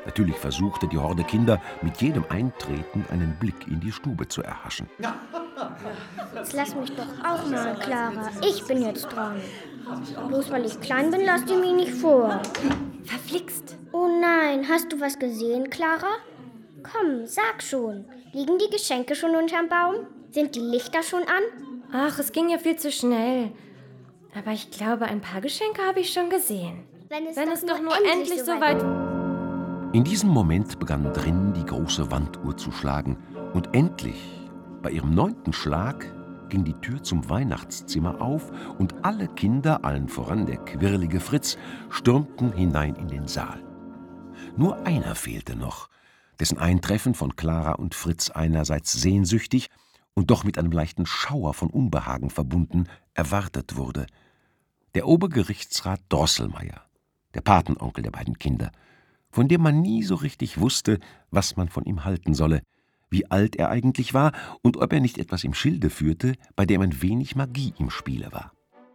Natürlich versuchte die Horde Kinder mit jedem Eintreten einen Blick in die Stube zu erhaschen. Jetzt lass mich doch auch mal, Clara. Ich bin jetzt dran. Bloß weil ich klein bin, lass die mich nicht vor. Verflixt. Oh nein, hast du was gesehen, Clara? Komm, sag schon. Liegen die Geschenke schon unterm Baum? Sind die Lichter schon an? Ach, es ging ja viel zu schnell. Aber ich glaube, ein paar Geschenke habe ich schon gesehen. Wenn es doch nur endlich so weit... In diesem Moment begann drinnen die große Wanduhr zu schlagen. Und endlich, bei ihrem 9. Schlag, ging die Tür zum Weihnachtszimmer auf und alle Kinder, allen voran der quirlige Fritz, stürmten hinein in den Saal. Nur einer fehlte noch, dessen Eintreffen von Clara und Fritz einerseits sehnsüchtig und doch mit einem leichten Schauer von Unbehagen verbunden erwartet wurde. Der Obergerichtsrat Drosselmeier, der Patenonkel der beiden Kinder, von dem man nie so richtig wusste, was man von ihm halten solle, wie alt er eigentlich war und ob er nicht etwas im Schilde führte, bei dem ein wenig Magie im Spiele war.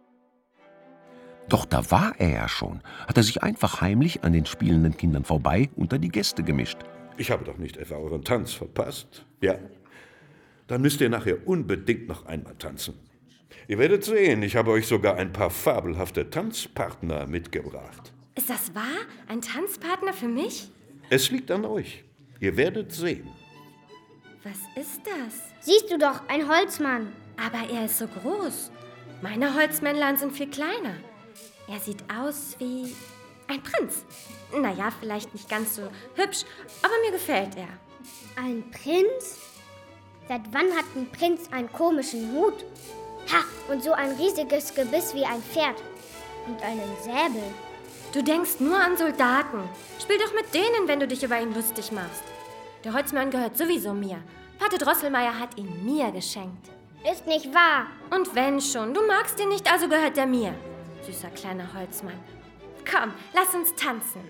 Doch da war er ja schon, hat er sich einfach heimlich an den spielenden Kindern vorbei unter die Gäste gemischt. Ich habe doch nicht etwa euren Tanz verpasst? Ja, dann müsst ihr nachher unbedingt noch einmal tanzen. Ihr werdet sehen, ich habe euch sogar ein paar fabelhafte Tanzpartner mitgebracht. Ist das wahr? Ein Tanzpartner für mich? Es liegt an euch. Ihr werdet sehen. Was ist das? Siehst du doch, ein Holzmann. Aber er ist so groß. Meine Holzmännlein sind viel kleiner. Er sieht aus wie ein Prinz. Naja, vielleicht nicht ganz so hübsch, aber mir gefällt er. Ein Prinz? Seit wann hat ein Prinz einen komischen Hut? Ha, und so ein riesiges Gebiss wie ein Pferd. Und einen Säbel. Du denkst nur an Soldaten. Spiel doch mit denen, wenn du dich über ihn lustig machst. Der Holzmann gehört sowieso mir. Pate Drosselmeier hat ihn mir geschenkt. Ist nicht wahr. Und wenn schon, du magst ihn nicht, also gehört er mir. Süßer kleiner Holzmann. Komm, lass uns tanzen.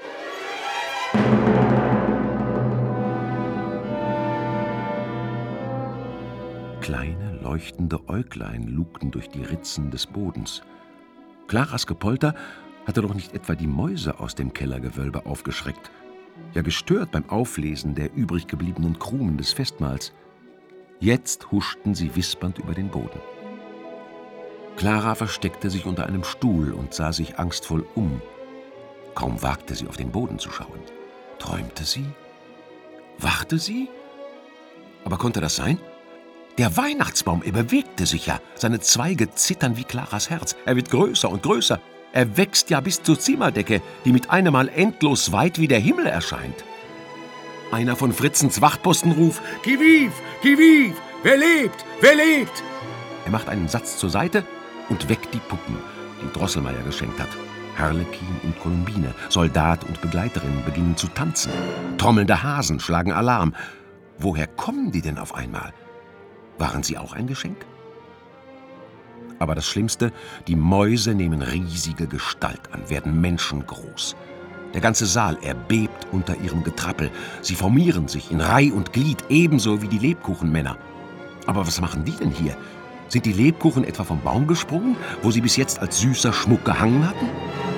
Kleine, leuchtende Äuglein lugten durch die Ritzen des Bodens. Claras Gepolter hatte doch nicht etwa die Mäuse aus dem Kellergewölbe aufgeschreckt, ja gestört beim Auflesen der übrig gebliebenen Krumen des Festmahls. Jetzt huschten sie wispernd über den Boden. Clara versteckte sich unter einem Stuhl und sah sich angstvoll um. Kaum wagte sie, auf den Boden zu schauen. Träumte sie? Wachte sie? Aber konnte das sein? Der Weihnachtsbaum, er bewegte sich ja. Seine Zweige zittern wie Claras Herz. Er wird größer und größer. Er wächst ja bis zur Zimmerdecke, die mit einem Mal endlos weit wie der Himmel erscheint. Einer von Fritzens Wachposten ruft: »Kiviv! Kiviv! Wer lebt? Wer lebt?« Er macht einen Satz zur Seite und weckt die Puppen, die Drosselmeier geschenkt hat. Harlekin und Columbine, Soldat und Begleiterin beginnen zu tanzen. Trommelnde Hasen schlagen Alarm. Woher kommen die denn auf einmal? Waren sie auch ein Geschenk? Aber das Schlimmste, die Mäuse nehmen riesige Gestalt an, werden menschengroß. Der ganze Saal erbebt unter ihrem Getrappel. Sie formieren sich in Reih und Glied, ebenso wie die Lebkuchenmänner. Aber was machen die denn hier? Sind die Lebkuchen etwa vom Baum gesprungen, wo sie bis jetzt als süßer Schmuck gehangen hatten?